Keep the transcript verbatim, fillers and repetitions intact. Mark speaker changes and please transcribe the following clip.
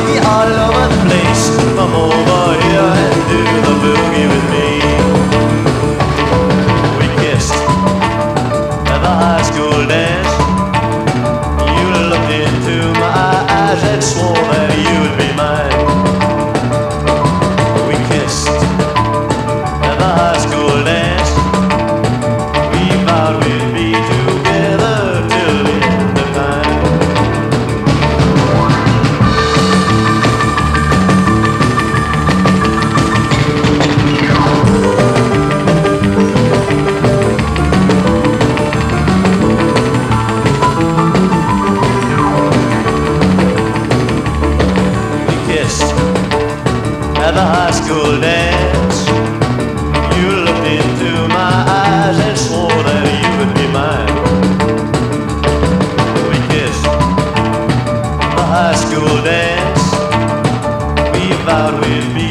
Speaker 1: all over the place. Come over here and do the boogie with me. We kissed at the high school dance. You looked into my eyes and swore that you would be mine. We kissed at the high school dance. We vowed we'd be together till the end of time. At the high school dance, you looked into my eyes and swore that you would be mine. We kissed at the high school dance. We vowed we'd be